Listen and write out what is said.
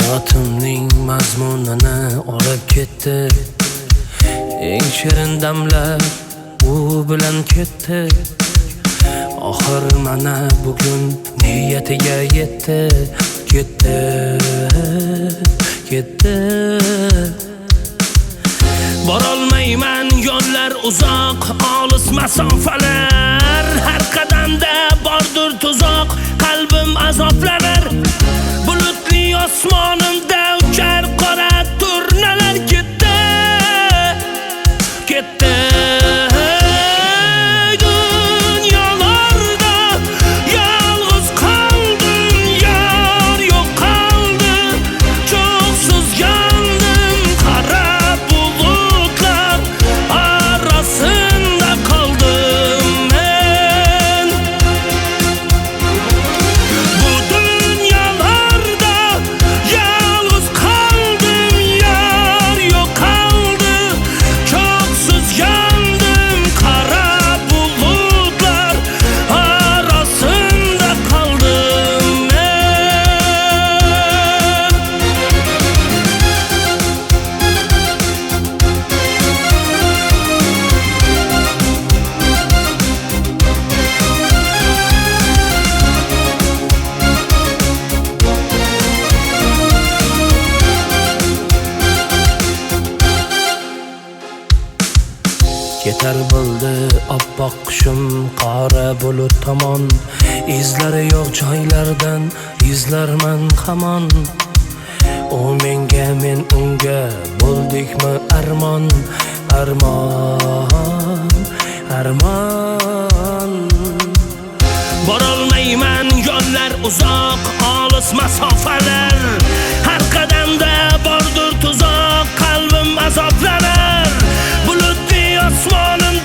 Hayotimning mazmunini olib ketdi. Eng shirin damlar u bilan ketdi. Oxir mana bugun niyatiga yetdi. Ketdi. Borolmayman yo'llar uzoq, olis masofalar. Har qadamda bordir tuzoq, qalbim azoblanar. Bulutli osmonimda uchar qora turnalar. Ketdi. Dunyolarda yolg'iz qoldim, yor yo'q qoldi. Cho'qsiz yondim, qora bulutlar arasida qoldim men. Bu dunyolarda yolg'iz qoldim, yor yo'q qoldi. Cho'qsiz yondim, qora bulutlar arasida qoldim men. Ketar bo'ldi oppoq qushim qora bulut tomon. Izlari yo'q joylardan izlarman hamon. U menga, men unga bo'ldikmi armon. Borolmayman yo'llar uzoq, olis masofalar. Har qadamda bordir tuzoq, qalbim azoblanar. Bulutli osmonim